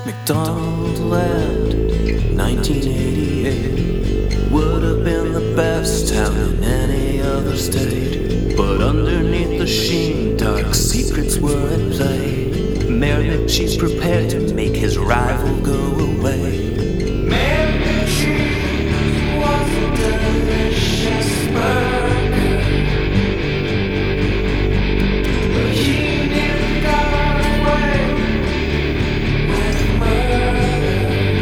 McDonald Land, 1988, would have been the best town in any other state. But underneath the sheen, dark secrets were at play. Mayor McCheese prepared to make his rival go away. Mayor McCheese was a delicious burger, but he nearly got away with murder.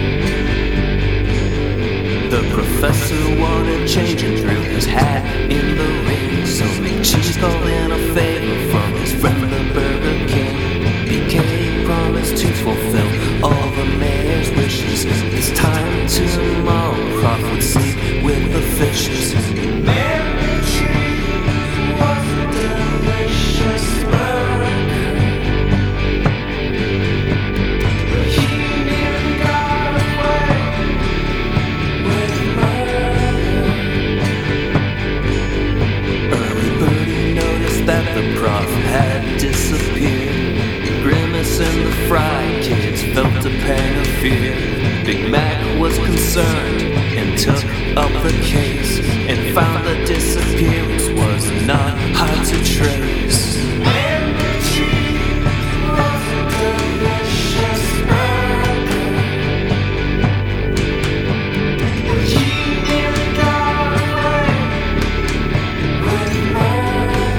The professor wanted change and threw his hat in the ring, so McCheese called in a favor from his friend the Burger King. BK promised to fulfill all the mayor's wishes. This time tomorrow, Croft would sleep with the fishes. Mayor McCheese was a delicious burger, but he nearly got away with murder. Early birdie noticed that the prof had disappeared. Grimace and the Fry Kids felt a pang of fear. Big Mac was concerned and took up the case, and found the disappearance was not hard to trace. Mayor McCheese was a delicious burger, but he nearly got away with murder.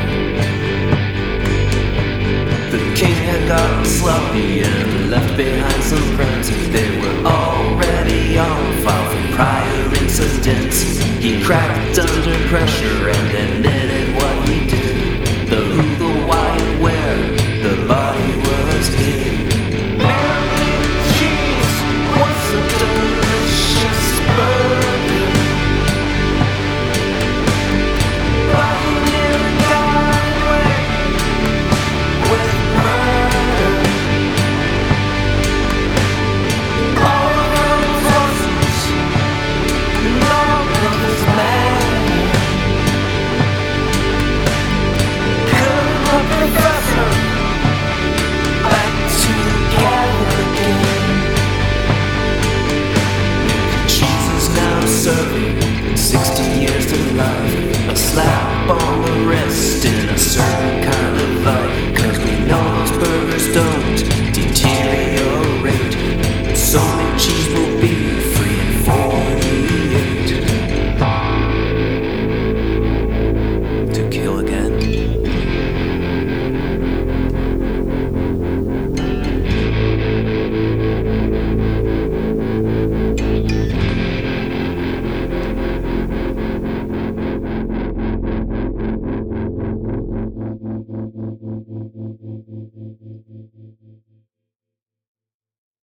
The king had gotten sloppy and left behind some prints. They were already on file for prior incidents. He cracked under pressure and then